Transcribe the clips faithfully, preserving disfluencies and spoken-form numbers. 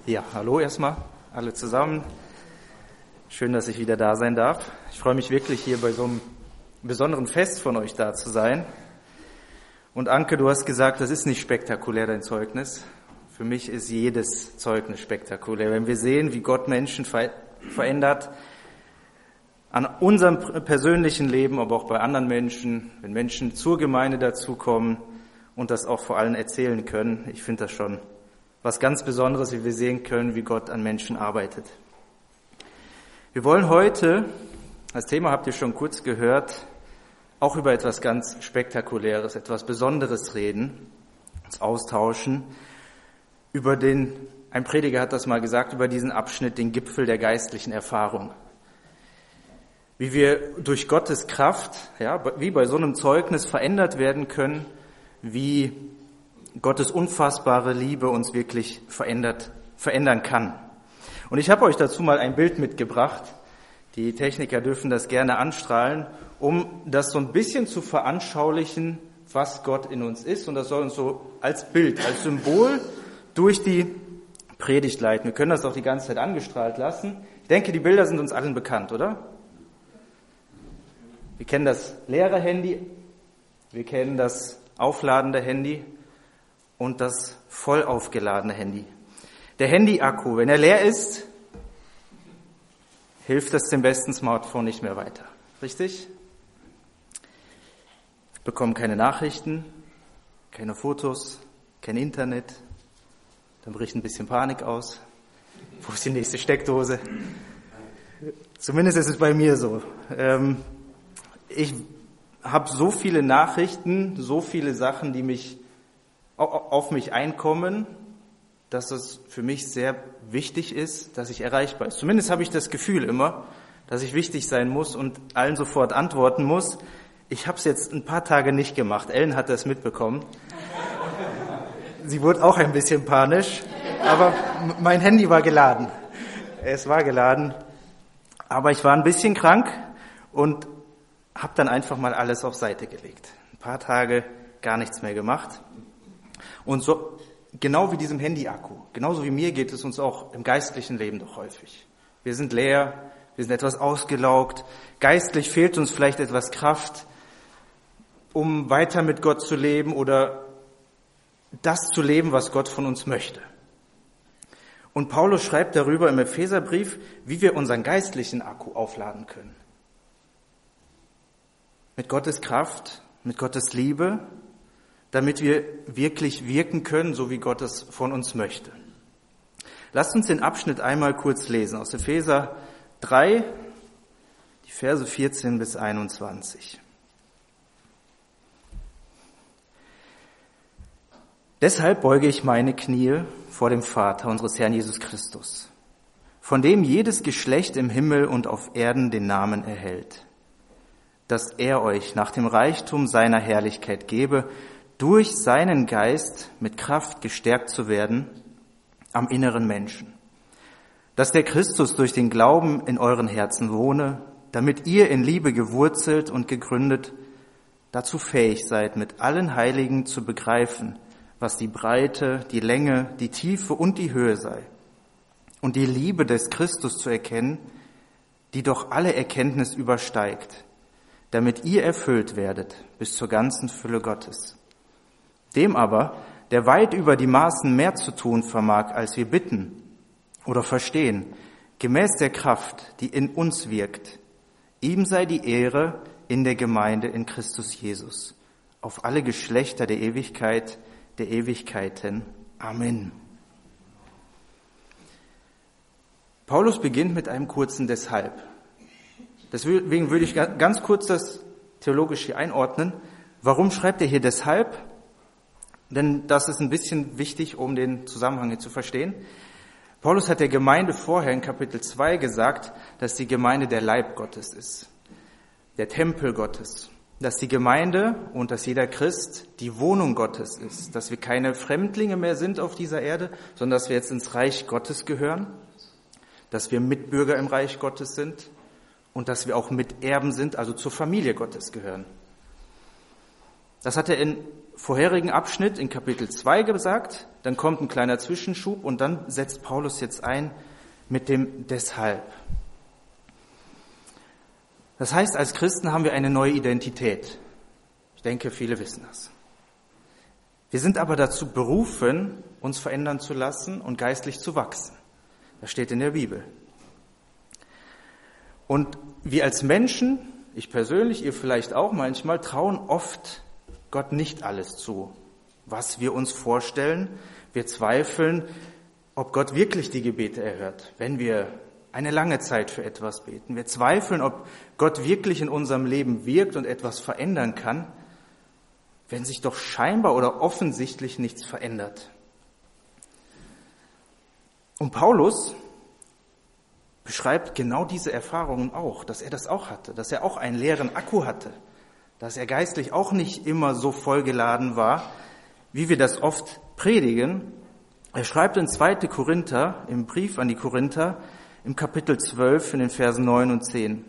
Ja, hallo erstmal, alle zusammen. Schön, dass ich wieder da sein darf. Ich freue mich wirklich, hier bei so einem besonderen Fest von euch da zu sein. Und Anke, du hast gesagt, das ist nicht spektakulär, dein Zeugnis. Für mich ist jedes Zeugnis spektakulär. Wenn wir sehen, wie Gott Menschen ver- verändert, an unserem persönlichen Leben, aber auch bei anderen Menschen, wenn Menschen zur Gemeinde dazukommen und das auch vor allem erzählen können, ich finde das schon was ganz Besonderes, wie wir sehen können, wie Gott an Menschen arbeitet. Wir wollen heute, das Thema habt ihr schon kurz gehört, auch über etwas ganz Spektakuläres, etwas Besonderes reden, uns austauschen, über den, ein Prediger hat das mal gesagt, über diesen Abschnitt, den Gipfel der geistlichen Erfahrung. Wie wir durch Gottes Kraft, ja, wie bei so einem Zeugnis verändert werden können, wie Gottes unfassbare Liebe uns wirklich verändert, verändern kann. Und ich habe euch dazu mal ein Bild mitgebracht. Die Techniker dürfen das gerne anstrahlen, um das so ein bisschen zu veranschaulichen, was Gott in uns ist. Und das soll uns so als Bild, als Symbol durch die Predigt leiten. Wir können das auch die ganze Zeit angestrahlt lassen. Ich denke, die Bilder sind uns allen bekannt, oder? Wir kennen das leere Handy, wir kennen das aufladende Handy und das voll aufgeladene Handy. Der Handy-Akku, wenn er leer ist, hilft es dem besten Smartphone nicht mehr weiter. Richtig? Wir bekommen keine Nachrichten, keine Fotos, kein Internet. Dann bricht ein bisschen Panik aus. Wo ist die nächste Steckdose? Zumindest ist es bei mir so. Ich habe so viele Nachrichten, so viele Sachen, die mich auf mich einkommen, dass es für mich sehr wichtig ist, dass ich erreichbar ist. Zumindest habe ich das Gefühl immer, dass ich wichtig sein muss und allen sofort antworten muss. Ich habe es jetzt ein paar Tage nicht gemacht. Ellen hat das mitbekommen. Sie wurde auch ein bisschen panisch, aber mein Handy war geladen. Es war geladen, aber ich war ein bisschen krank und habe dann einfach mal alles auf Seite gelegt. Ein paar Tage gar nichts mehr gemacht. Und so, genau wie diesem Handy-Akku, genauso wie mir geht es uns auch im geistlichen Leben doch häufig. Wir sind leer, wir sind etwas ausgelaugt, geistlich fehlt uns vielleicht etwas Kraft, um weiter mit Gott zu leben oder das zu leben, was Gott von uns möchte. Und Paulus schreibt darüber im Epheserbrief, wie wir unseren geistlichen Akku aufladen können. Mit Gottes Kraft, mit Gottes Liebe, damit wir wirklich wirken können, so wie Gott es von uns möchte. Lasst uns den Abschnitt einmal kurz lesen, aus Epheser drei, die Verse vierzehn bis einundzwanzig. Deshalb beuge ich meine Knie vor dem Vater unseres Herrn Jesus Christus, von dem jedes Geschlecht im Himmel und auf Erden den Namen erhält, dass er euch nach dem Reichtum seiner Herrlichkeit gebe, durch seinen Geist mit Kraft gestärkt zu werden am inneren Menschen, dass der Christus durch den Glauben in euren Herzen wohne, damit ihr in Liebe gewurzelt und gegründet dazu fähig seid, mit allen Heiligen zu begreifen, was die Breite, die Länge, die Tiefe und die Höhe sei, und die Liebe des Christus zu erkennen, die doch alle Erkenntnis übersteigt, damit ihr erfüllt werdet bis zur ganzen Fülle Gottes. Dem aber, der weit über die Maßen mehr zu tun vermag, als wir bitten oder verstehen, gemäß der Kraft, die in uns wirkt, ihm sei die Ehre in der Gemeinde in Christus Jesus, auf alle Geschlechter der Ewigkeit, der Ewigkeiten. Amen. Paulus beginnt mit einem kurzen Deshalb. Deswegen würde ich ganz kurz das theologisch hier einordnen. Warum schreibt er hier deshalb? Denn das ist ein bisschen wichtig, um den Zusammenhang hier zu verstehen. Paulus hat der Gemeinde vorher in Kapitel zwei gesagt, dass die Gemeinde der Leib Gottes ist, der Tempel Gottes, dass die Gemeinde und dass jeder Christ die Wohnung Gottes ist, dass wir keine Fremdlinge mehr sind auf dieser Erde, sondern dass wir jetzt ins Reich Gottes gehören, dass wir Mitbürger im Reich Gottes sind und dass wir auch Miterben sind, also zur Familie Gottes gehören. Das hat er in vorherigen Abschnitt in Kapitel zwei gesagt, dann kommt ein kleiner Zwischenschub und dann setzt Paulus jetzt ein mit dem deshalb. Das heißt, als Christen haben wir eine neue Identität. Ich denke, viele wissen das. Wir sind aber dazu berufen, uns verändern zu lassen und geistlich zu wachsen. Das steht in der Bibel. Und wir als Menschen, ich persönlich, ihr vielleicht auch manchmal, trauen oft Gott nicht alles zu, was wir uns vorstellen. Wir zweifeln, ob Gott wirklich die Gebete erhört, wenn wir eine lange Zeit für etwas beten. Wir zweifeln, ob Gott wirklich in unserem Leben wirkt und etwas verändern kann, wenn sich doch scheinbar oder offensichtlich nichts verändert. Und Paulus beschreibt genau diese Erfahrungen auch, dass er das auch hatte, dass er auch einen leeren Akku hatte, dass er geistlich auch nicht immer so vollgeladen war, wie wir das oft predigen. Er schreibt in zweiten Korinther, im Brief an die Korinther, im Kapitel zwölf, in den Versen neun und zehn.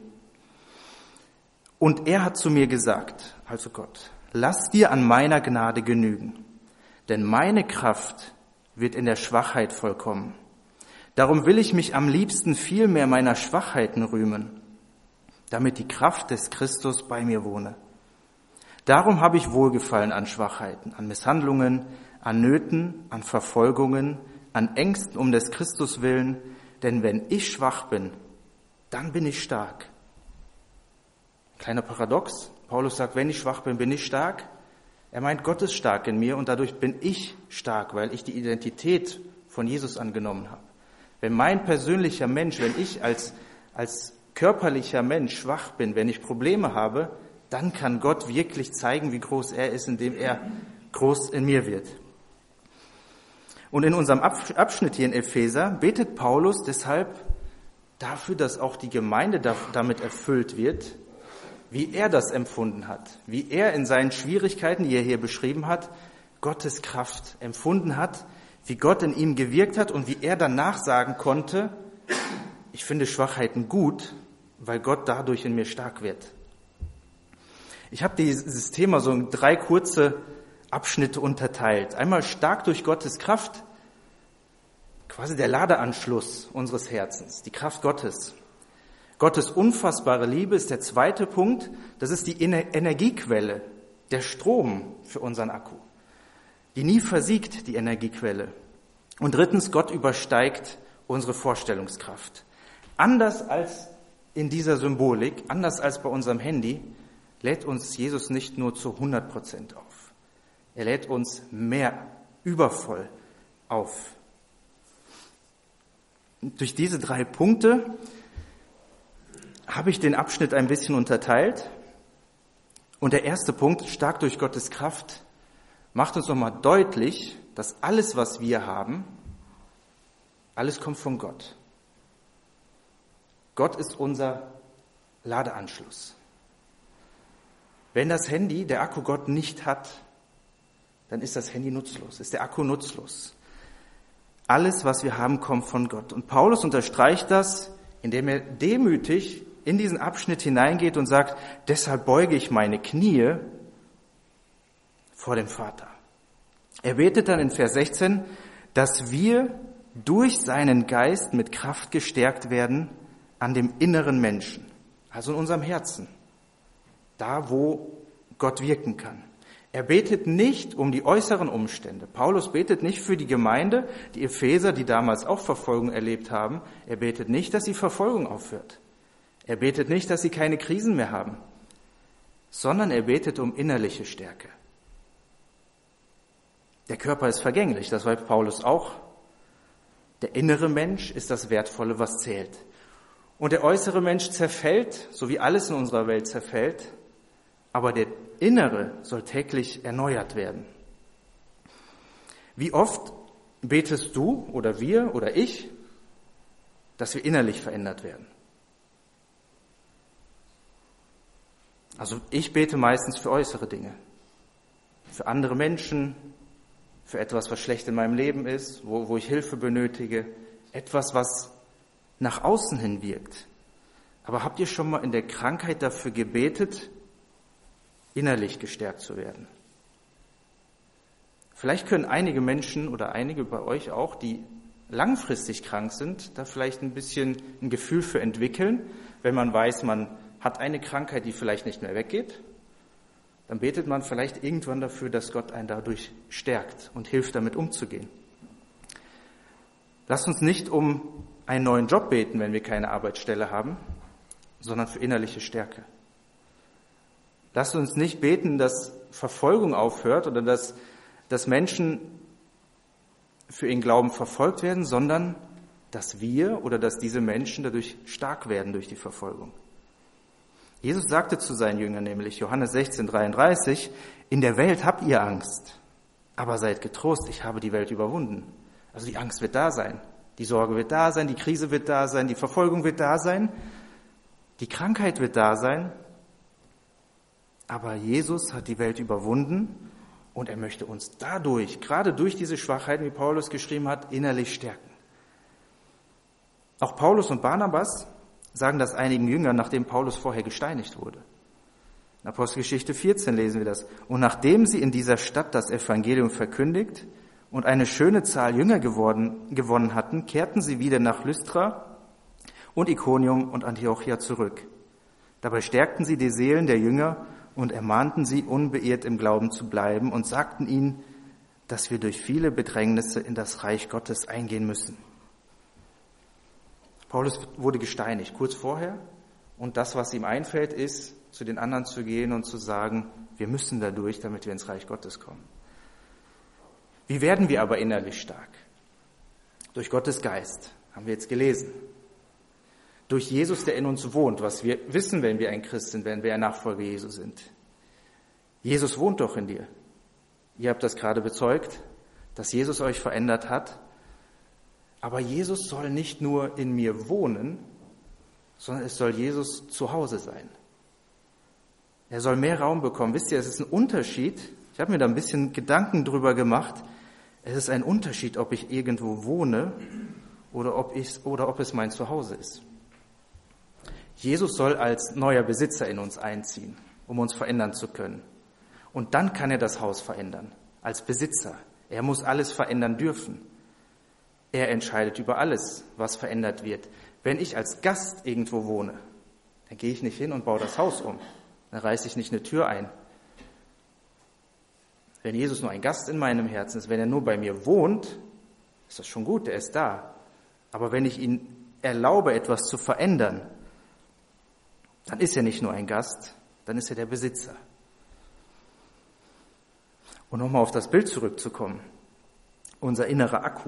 Und er hat zu mir gesagt, also Gott, lass dir an meiner Gnade genügen, denn meine Kraft wird in der Schwachheit vollkommen. Darum will ich mich am liebsten viel mehr meiner Schwachheiten rühmen, damit die Kraft des Christus bei mir wohne. Darum habe ich Wohlgefallen an Schwachheiten, an Misshandlungen, an Nöten, an Verfolgungen, an Ängsten um des Christus willen, denn wenn ich schwach bin, dann bin ich stark. Kleiner Paradox. Paulus sagt, wenn ich schwach bin, bin ich stark. Er meint, Gott ist stark in mir und dadurch bin ich stark, weil ich die Identität von Jesus angenommen habe. Wenn mein persönlicher Mensch, wenn ich als, als körperlicher Mensch schwach bin, wenn ich Probleme habe, dann kann Gott wirklich zeigen, wie groß er ist, indem er groß in mir wird. Und in unserem Abschnitt hier in Epheser betet Paulus deshalb dafür, dass auch die Gemeinde damit erfüllt wird, wie er das empfunden hat, wie er in seinen Schwierigkeiten, die er hier beschrieben hat, Gottes Kraft empfunden hat, wie Gott in ihm gewirkt hat und wie er danach sagen konnte, ich finde Schwachheiten gut, weil Gott dadurch in mir stark wird. Ich habe dieses Thema so in drei kurze Abschnitte unterteilt. Einmal stark durch Gottes Kraft, quasi der Ladeanschluss unseres Herzens, die Kraft Gottes. Gottes unfassbare Liebe ist der zweite Punkt, das ist die Energiequelle, der Strom für unseren Akku, die nie versiegt, die Energiequelle. Und drittens, Gott übersteigt unsere Vorstellungskraft. Anders als in dieser Symbolik, anders als bei unserem Handy, lädt uns Jesus nicht nur zu hundert Prozent auf. Er lädt uns mehr, übervoll auf. Durch diese drei Punkte habe ich den Abschnitt ein bisschen unterteilt. Und der erste Punkt, stark durch Gottes Kraft, macht uns nochmal deutlich, dass alles, was wir haben, alles kommt von Gott. Gott ist unser Ladeanschluss. Wenn das Handy, der Akku Gott nicht hat, dann ist das Handy nutzlos, ist der Akku nutzlos. Alles, was wir haben, kommt von Gott. Und Paulus unterstreicht das, indem er demütig in diesen Abschnitt hineingeht und sagt, deshalb beuge ich meine Knie vor dem Vater. Er betet dann in Vers sechzehn, dass wir durch seinen Geist mit Kraft gestärkt werden an dem inneren Menschen, also in unserem Herzen, da wo Gott wirken kann. Er betet nicht um die äußeren Umstände. Paulus betet nicht für die Gemeinde, die Epheser, die damals auch Verfolgung erlebt haben. Er betet nicht, dass die Verfolgung aufhört. Er betet nicht, dass sie keine Krisen mehr haben, sondern er betet um innerliche Stärke. Der Körper ist vergänglich, das weiß Paulus auch. Der innere Mensch ist das Wertvolle, was zählt. Und der äußere Mensch zerfällt, so wie alles in unserer Welt zerfällt, aber der innere soll täglich erneuert werden. Wie oft betest du oder wir oder ich, dass wir innerlich verändert werden? Also ich bete meistens für äußere Dinge, für andere Menschen, für etwas, was schlecht in meinem Leben ist, wo, wo ich Hilfe benötige, etwas, was nach außen hin wirkt. Aber habt ihr schon mal in der Krankheit dafür gebetet, innerlich gestärkt zu werden? Vielleicht können einige Menschen oder einige bei euch auch, die langfristig krank sind, da vielleicht ein bisschen ein Gefühl für entwickeln, wenn man weiß, man hat eine Krankheit, die vielleicht nicht mehr weggeht. Dann betet man vielleicht irgendwann dafür, dass Gott einen dadurch stärkt und hilft, damit umzugehen. Lasst uns nicht um einen neuen Job beten, wenn wir keine Arbeitsstelle haben, sondern für innerliche Stärke. Lasst uns nicht beten, dass Verfolgung aufhört oder dass, dass Menschen für ihren Glauben verfolgt werden, sondern dass wir oder dass diese Menschen dadurch stark werden durch die Verfolgung. Jesus sagte zu seinen Jüngern nämlich, Johannes sechzehn, dreiunddreißig, in der Welt habt ihr Angst, aber seid getrost, ich habe die Welt überwunden. Also die Angst wird da sein, die Sorge wird da sein, die Krise wird da sein, die Verfolgung wird da sein, die Krankheit wird da sein, aber Jesus hat die Welt überwunden und er möchte uns dadurch, gerade durch diese Schwachheiten, wie Paulus geschrieben hat, innerlich stärken. Auch Paulus und Barnabas sagen das einigen Jüngern, nachdem Paulus vorher gesteinigt wurde. In Apostelgeschichte vierzehn lesen wir das. Und nachdem sie in dieser Stadt das Evangelium verkündigt und eine schöne Zahl Jünger geworden, gewonnen hatten, kehrten sie wieder nach Lystra und Ikonium und Antiochia zurück. Dabei stärkten sie die Seelen der Jünger und ermahnten sie, unbeirrt im Glauben zu bleiben und sagten ihnen, dass wir durch viele Bedrängnisse in das Reich Gottes eingehen müssen. Paulus wurde gesteinigt kurz vorher und das, was ihm einfällt, ist, zu den anderen zu gehen und zu sagen, wir müssen da durch, damit wir ins Reich Gottes kommen. Wie werden wir aber innerlich stark? Durch Gottes Geist, haben wir jetzt gelesen. Durch Jesus, der in uns wohnt, was wir wissen, wenn wir ein Christ sind, wenn wir ein Nachfolger Jesu sind. Jesus wohnt doch in dir. Ihr habt das gerade bezeugt, dass Jesus euch verändert hat. Aber Jesus soll nicht nur in mir wohnen, sondern es soll Jesus zu Hause sein. Er soll mehr Raum bekommen. Wisst ihr, es ist ein Unterschied. Ich habe mir da ein bisschen Gedanken drüber gemacht. Es ist ein Unterschied, ob ich irgendwo wohne oder ob ich, oder ob es mein Zuhause ist. Jesus soll als neuer Besitzer in uns einziehen, um uns verändern zu können. Und dann kann er das Haus verändern, als Besitzer. Er muss alles verändern dürfen. Er entscheidet über alles, was verändert wird. Wenn ich als Gast irgendwo wohne, dann gehe ich nicht hin und baue das Haus um. Dann reiße ich nicht eine Tür ein. Wenn Jesus nur ein Gast in meinem Herzen ist, wenn er nur bei mir wohnt, ist das schon gut, er ist da. Aber wenn ich ihn erlaube, etwas zu verändern, dann ist er nicht nur ein Gast, dann ist er der Besitzer. Und nochmal auf das Bild zurückzukommen. Unser innerer Akku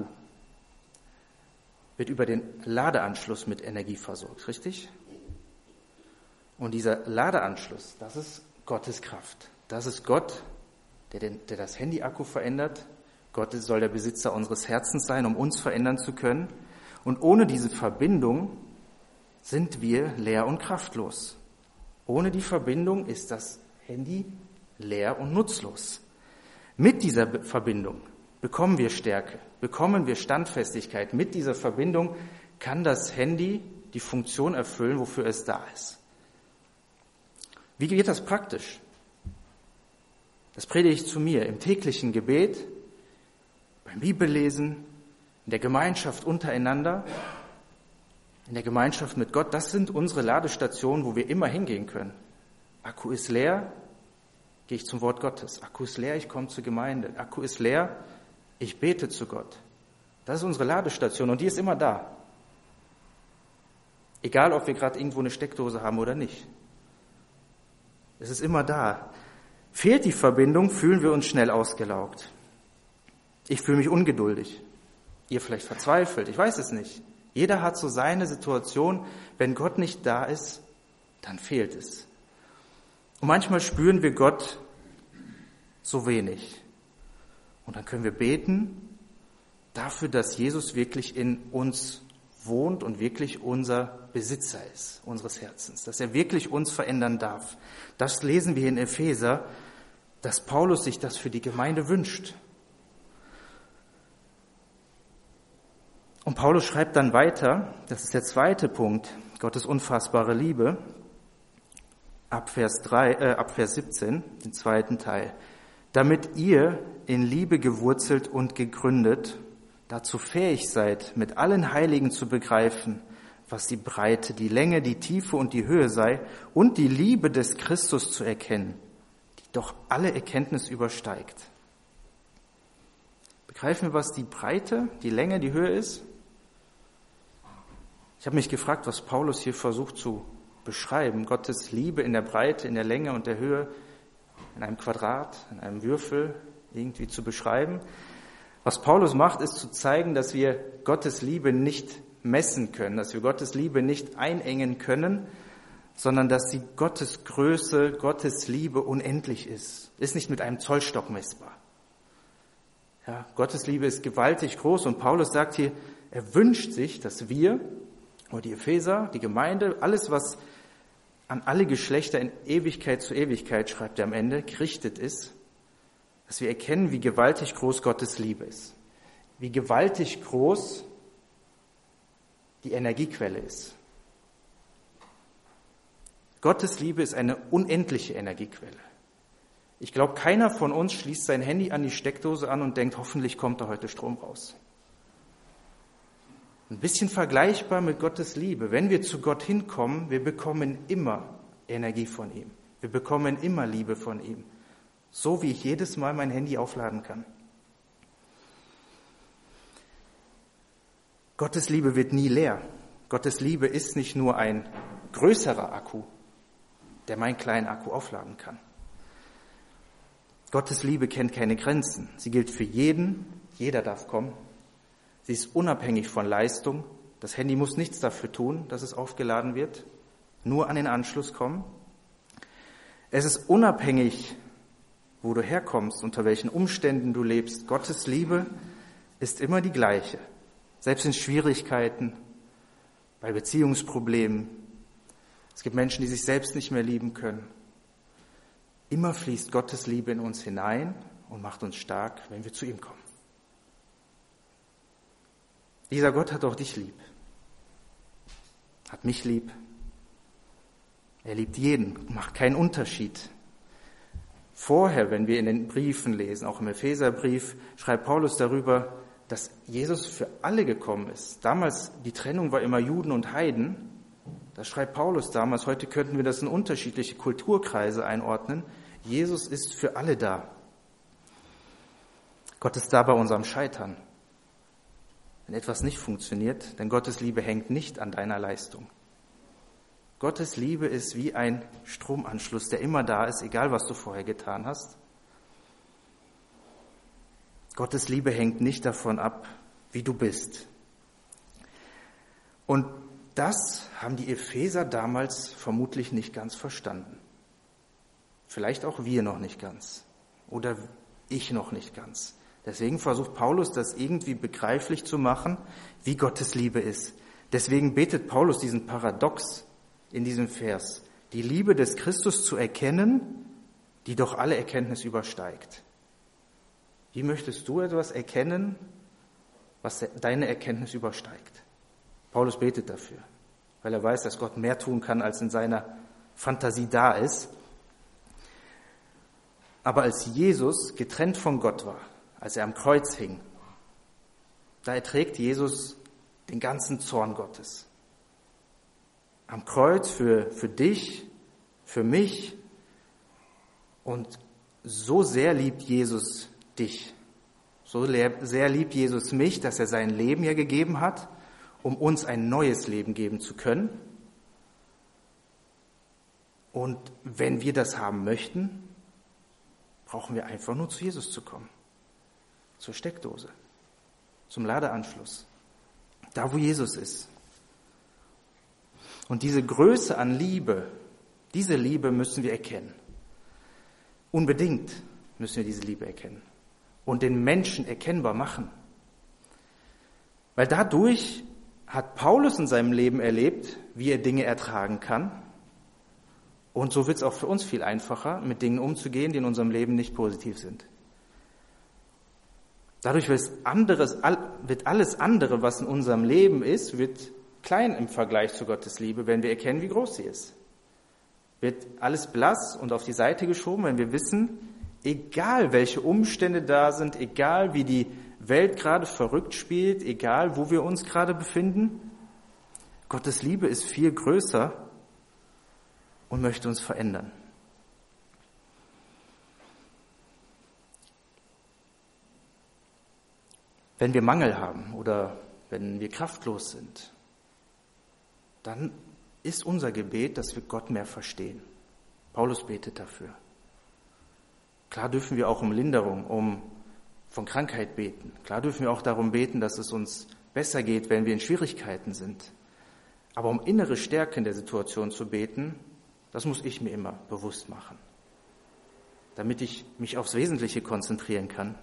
wird über den Ladeanschluss mit Energie versorgt, richtig? Und dieser Ladeanschluss, das ist Gottes Kraft. Das ist Gott, der, den, der das Handy-Akku verändert. Gott soll der Besitzer unseres Herzens sein, um uns verändern zu können. Und ohne diese Verbindung sind wir leer und kraftlos. Ohne die Verbindung ist das Handy leer und nutzlos. Mit dieser Verbindung bekommen wir Stärke, bekommen wir Standfestigkeit. Mit dieser Verbindung kann das Handy die Funktion erfüllen, wofür es da ist. Wie geht das praktisch? Das predige ich zu mir im täglichen Gebet, beim Bibellesen, in der Gemeinschaft untereinander, in der Gemeinschaft mit Gott. Das sind unsere Ladestationen, wo wir immer hingehen können. Akku ist leer, gehe ich zum Wort Gottes. Akku ist leer, ich komme zur Gemeinde. Akku ist leer, ich bete zu Gott. Das ist unsere Ladestation und die ist immer da. Egal, ob wir gerade irgendwo eine Steckdose haben oder nicht. Es ist immer da. Fehlt die Verbindung, fühlen wir uns schnell ausgelaugt. Ich fühle mich ungeduldig. Ihr vielleicht verzweifelt, ich weiß es nicht. Jeder hat so seine Situation. Wenn Gott nicht da ist, dann fehlt es. Und manchmal spüren wir Gott so wenig. Und dann können wir beten dafür, dass Jesus wirklich in uns wohnt und wirklich unser Besitzer ist, unseres Herzens, dass er wirklich uns verändern darf. Das lesen wir in Epheser, dass Paulus sich das für die Gemeinde wünscht. Und Paulus schreibt dann weiter, das ist der zweite Punkt, Gottes unfassbare Liebe, ab Vers drei, äh, ab Vers siebzehn, den zweiten Teil. damit ihr in Liebe gewurzelt und gegründet, dazu fähig seid, mit allen Heiligen zu begreifen, was die Breite, die Länge, die Tiefe und die Höhe sei und die Liebe des Christus zu erkennen, die doch alle Erkenntnis übersteigt. Begreifen wir, was die Breite, die Länge, die Höhe ist? Ich habe mich gefragt, was Paulus hier versucht zu beschreiben. Gottes Liebe in der Breite, in der Länge und der Höhe, in einem Quadrat, in einem Würfel irgendwie zu beschreiben. Was Paulus macht, ist zu zeigen, dass wir Gottes Liebe nicht messen können, dass wir Gottes Liebe nicht einengen können, sondern dass die Gottes Größe, Gottes Liebe unendlich ist. Ist nicht mit einem Zollstock messbar. Ja, Gottes Liebe ist gewaltig groß und Paulus sagt hier, er wünscht sich, dass wir, oder die Epheser, die Gemeinde, alles, was an alle Geschlechter in Ewigkeit zu Ewigkeit, schreibt er am Ende, gerichtet ist, dass wir erkennen, wie gewaltig groß Gottes Liebe ist. Wie gewaltig groß die Energiequelle ist. Gottes Liebe ist eine unendliche Energiequelle. Ich glaube, keiner von uns schließt sein Handy an die Steckdose an und denkt, hoffentlich kommt da heute Strom raus. Ein bisschen vergleichbar mit Gottes Liebe. Wenn wir zu Gott hinkommen, wir bekommen immer Energie von ihm. Wir bekommen immer Liebe von ihm. So wie ich jedes Mal mein Handy aufladen kann. Gottes Liebe wird nie leer. Gottes Liebe ist nicht nur ein größerer Akku, der meinen kleinen Akku aufladen kann. Gottes Liebe kennt keine Grenzen. Sie gilt für jeden. Jeder darf kommen. Sie ist unabhängig von Leistung. Das Handy muss nichts dafür tun, dass es aufgeladen wird. Nur an den Anschluss kommen. Es ist unabhängig, wo du herkommst, unter welchen Umständen du lebst. Gottes Liebe ist immer die gleiche. Selbst in Schwierigkeiten, bei Beziehungsproblemen. Es gibt Menschen, die sich selbst nicht mehr lieben können. Immer fließt Gottes Liebe in uns hinein und macht uns stark, wenn wir zu ihm kommen. Dieser Gott hat auch dich lieb, hat mich lieb. Er liebt jeden, macht keinen Unterschied. Vorher, wenn wir in den Briefen lesen, auch im Epheserbrief, schreibt Paulus darüber, dass Jesus für alle gekommen ist. Damals, die Trennung war immer Juden und Heiden. Das schreibt Paulus damals. Heute könnten wir das in unterschiedliche Kulturkreise einordnen. Jesus ist für alle da. Gott ist da bei unserem Scheitern. Wenn etwas nicht funktioniert, denn Gottes Liebe hängt nicht an deiner Leistung. Gottes Liebe ist wie ein Stromanschluss, der immer da ist, egal was du vorher getan hast. Gottes Liebe hängt nicht davon ab, wie du bist. Und das haben die Epheser damals vermutlich nicht ganz verstanden. Vielleicht auch wir noch nicht ganz. Oder ich noch nicht ganz. Deswegen versucht Paulus, das irgendwie begreiflich zu machen, wie Gottes Liebe ist. Deswegen betet Paulus diesen Paradox in diesem Vers. Die Liebe des Christus zu erkennen, die doch alle Erkenntnis übersteigt. Wie möchtest du etwas erkennen, was deine Erkenntnis übersteigt? Paulus betet dafür, weil er weiß, dass Gott mehr tun kann, als in seiner Fantasie da ist. Aber als Jesus getrennt von Gott war, als er am Kreuz hing, da erträgt Jesus den ganzen Zorn Gottes. Am Kreuz für, für dich, für mich. Und so sehr liebt Jesus dich. So sehr liebt Jesus mich, dass er sein Leben ja gegeben hat, um uns ein neues Leben geben zu können. Und wenn wir das haben möchten, brauchen wir einfach nur zu Jesus zu kommen. Zur Steckdose, zum Ladeanschluss, da wo Jesus ist. Und diese Größe an Liebe, diese Liebe müssen wir erkennen. Unbedingt müssen wir diese Liebe erkennen und den Menschen erkennbar machen. Weil dadurch hat Paulus in seinem Leben erlebt, wie er Dinge ertragen kann. Und so wird es auch für uns viel einfacher, mit Dingen umzugehen, die in unserem Leben nicht positiv sind. Dadurch wird anderes, wird alles andere, was in unserem Leben ist, wird klein im Vergleich zu Gottes Liebe, wenn wir erkennen, wie groß sie ist. Wird alles blass und auf die Seite geschoben, wenn wir wissen, egal welche Umstände da sind, egal wie die Welt gerade verrückt spielt, egal wo wir uns gerade befinden, Gottes Liebe ist viel größer und möchte uns verändern. Wenn wir Mangel haben oder wenn wir kraftlos sind, dann ist unser Gebet, dass wir Gott mehr verstehen. Paulus betet dafür. Klar dürfen wir auch um Linderung, um von Krankheit beten. Klar dürfen wir auch darum beten, dass es uns besser geht, wenn wir in Schwierigkeiten sind. Aber um innere Stärke in der Situation zu beten, das muss ich mir immer bewusst machen, damit ich mich aufs Wesentliche konzentrieren kann.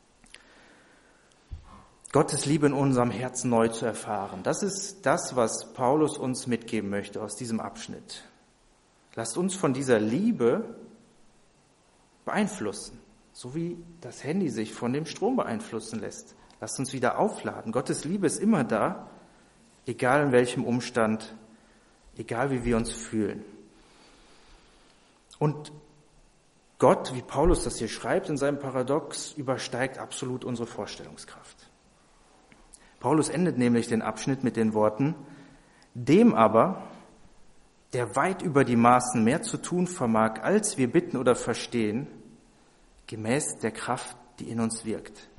Gottes Liebe in unserem Herzen neu zu erfahren. Das ist das, was Paulus uns mitgeben möchte aus diesem Abschnitt. Lasst uns von dieser Liebe beeinflussen, so wie das Handy sich von dem Strom beeinflussen lässt. Lasst uns wieder aufladen. Gottes Liebe ist immer da, egal in welchem Umstand, egal wie wir uns fühlen. Und Gott, wie Paulus das hier schreibt in seinem Paradox, übersteigt absolut unsere Vorstellungskraft. Paulus endet nämlich den Abschnitt mit den Worten, dem aber, der weit über die Maßen mehr zu tun vermag, als wir bitten oder verstehen, gemäß der Kraft, die in uns wirkt.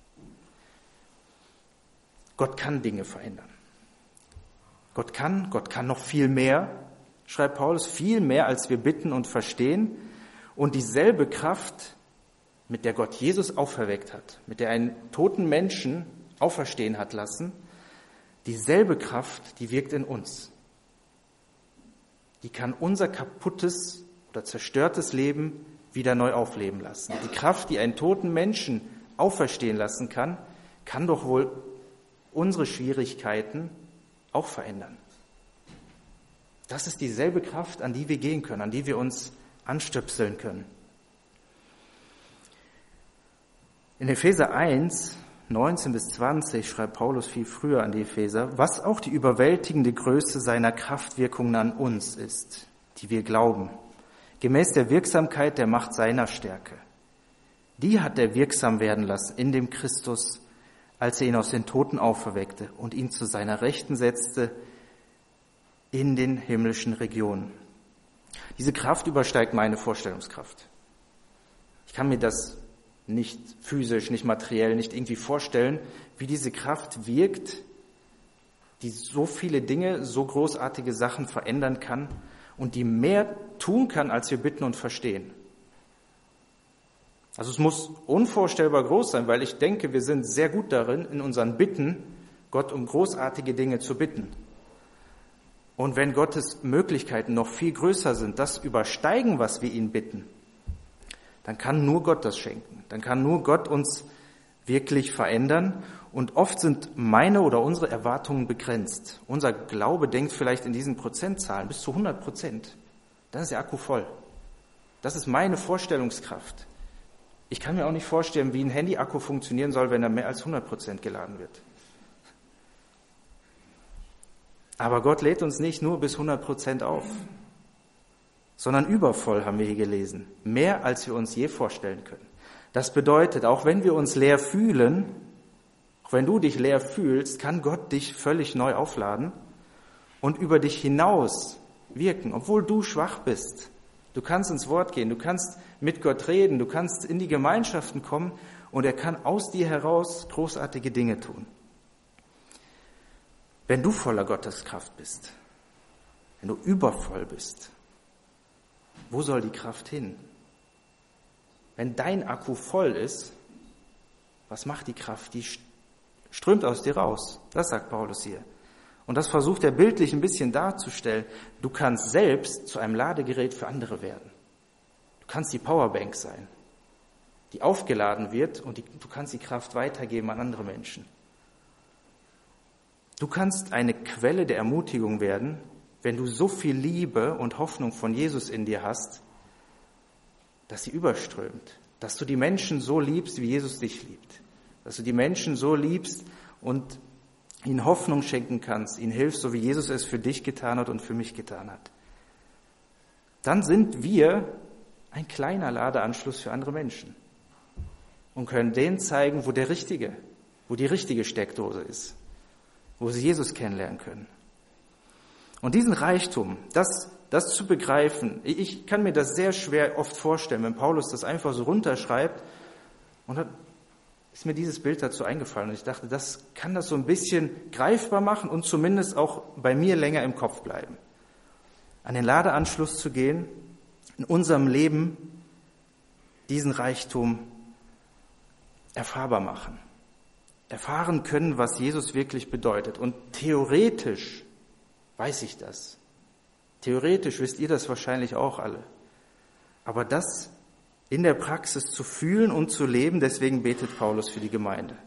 Gott kann Dinge verändern. Gott kann, Gott kann noch viel mehr, schreibt Paulus, viel mehr, als wir bitten und verstehen. Und dieselbe Kraft, mit der Gott Jesus auferweckt hat, mit der einen toten Menschen auferstehen hat lassen, dieselbe Kraft, die wirkt in uns. Die kann unser kaputtes oder zerstörtes Leben wieder neu aufleben lassen. Die Kraft, die einen toten Menschen auferstehen lassen kann, kann doch wohl unsere Schwierigkeiten auch verändern. Das ist dieselbe Kraft, an die wir gehen können, an die wir uns anstöpseln können. In Epheser eins, neunzehn bis zwanzig schreibt Paulus viel früher an die Epheser, was auch die überwältigende Größe seiner Kraftwirkungen an uns ist, die wir glauben, gemäß der Wirksamkeit der Macht seiner Stärke. Die hat er wirksam werden lassen in dem Christus, als er ihn aus den Toten auferweckte und ihn zu seiner Rechten setzte in den himmlischen Regionen. Diese Kraft übersteigt meine Vorstellungskraft. Ich kann mir das nicht physisch, nicht materiell, nicht irgendwie vorstellen, wie diese Kraft wirkt, die so viele Dinge, so großartige Sachen verändern kann und die mehr tun kann, als wir bitten und verstehen. Also es muss unvorstellbar groß sein, weil ich denke, wir sind sehr gut darin, in unseren Bitten Gott um großartige Dinge zu bitten. Und wenn Gottes Möglichkeiten noch viel größer sind, das übersteigen, was wir ihn bitten, dann kann nur Gott das schenken. Dann kann nur Gott uns wirklich verändern. Und oft sind meine oder unsere Erwartungen begrenzt. Unser Glaube denkt vielleicht in diesen Prozentzahlen bis zu hundert Prozent. Dann ist der Akku voll. Das ist meine Vorstellungskraft. Ich kann mir auch nicht vorstellen, wie ein Handy-Akku funktionieren soll, wenn er mehr als hundert Prozent geladen wird. Aber Gott lädt uns nicht nur bis hundert Prozent auf, sondern übervoll, haben wir hier gelesen. Mehr, als wir uns je vorstellen können. Das bedeutet, auch wenn wir uns leer fühlen, auch wenn du dich leer fühlst, kann Gott dich völlig neu aufladen und über dich hinaus wirken, obwohl du schwach bist. Du kannst ins Wort gehen, du kannst mit Gott reden, du kannst in die Gemeinschaften kommen und er kann aus dir heraus großartige Dinge tun. Wenn du voller Gotteskraft bist, wenn du übervoll bist, wo soll die Kraft hin? Wenn dein Akku voll ist, was macht die Kraft? Die strömt aus dir raus. Das sagt Paulus hier. Und das versucht er bildlich ein bisschen darzustellen. Du kannst selbst zu einem Ladegerät für andere werden. Du kannst die Powerbank sein, die aufgeladen wird und die, du kannst die Kraft weitergeben an andere Menschen. Du kannst eine Quelle der Ermutigung werden, wenn du so viel Liebe und Hoffnung von Jesus in dir hast, dass sie überströmt, dass du die Menschen so liebst, wie Jesus dich liebt, dass du die Menschen so liebst und ihnen Hoffnung schenken kannst, ihnen hilfst, so wie Jesus es für dich getan hat und für mich getan hat. Dann sind wir ein kleiner Ladeanschluss für andere Menschen und können denen zeigen, wo der richtige, wo die richtige Steckdose ist, wo sie Jesus kennenlernen können. Und diesen Reichtum, das, das zu begreifen, ich kann mir das sehr schwer oft vorstellen, wenn Paulus das einfach so runterschreibt, und dann ist mir dieses Bild dazu eingefallen und ich dachte, das kann das so ein bisschen greifbar machen und zumindest auch bei mir länger im Kopf bleiben. An den Ladeanschluss zu gehen, in unserem Leben diesen Reichtum erfahrbar machen. Erfahren können, was Jesus wirklich bedeutet. Und theoretisch weiß ich das. Theoretisch wisst ihr das wahrscheinlich auch alle. Aber das in der Praxis zu fühlen und zu leben, deswegen betet Paulus für die Gemeinde.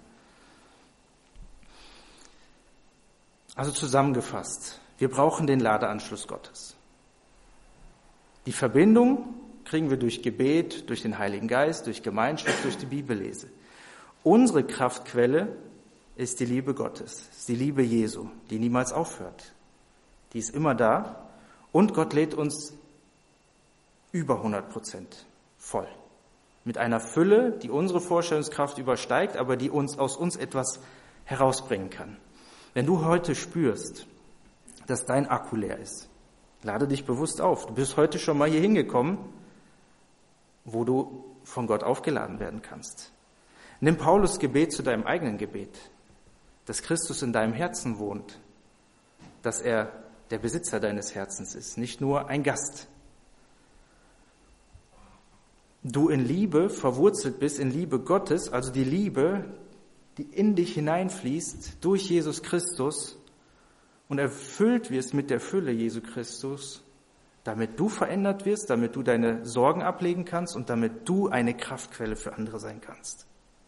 Also zusammengefasst, wir brauchen den Ladeanschluss Gottes. Die Verbindung kriegen wir durch Gebet, durch den Heiligen Geist, durch Gemeinschaft, durch die Bibellese. Unsere Kraftquelle ist die Liebe Gottes, ist die Liebe Jesu, die niemals aufhört. Die ist immer da und Gott lädt uns über hundert Prozent voll. Mit einer Fülle, die unsere Vorstellungskraft übersteigt, aber die uns aus uns etwas herausbringen kann. Wenn du heute spürst, dass dein Akku leer ist, lade dich bewusst auf. Du bist heute schon mal hier hingekommen, wo du von Gott aufgeladen werden kannst. Nimm Paulus Gebet zu deinem eigenen Gebet, dass Christus in deinem Herzen wohnt, dass er der Besitzer deines Herzens ist, nicht nur ein Gast. Du in Liebe verwurzelt bist, in Liebe Gottes, also die Liebe, die in dich hineinfließt durch Jesus Christus und erfüllt wirst mit der Fülle Jesu Christus, damit du verändert wirst, damit du deine Sorgen ablegen kannst und damit du eine Kraftquelle für andere sein kannst.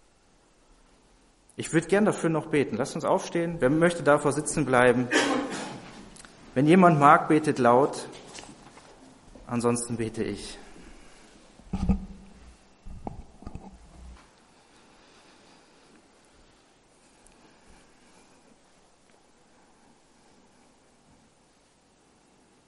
Ich würde gern dafür noch beten. Lasst uns aufstehen. Wer möchte, davor sitzen bleiben. Wenn jemand mag, betet laut. Ansonsten bete ich.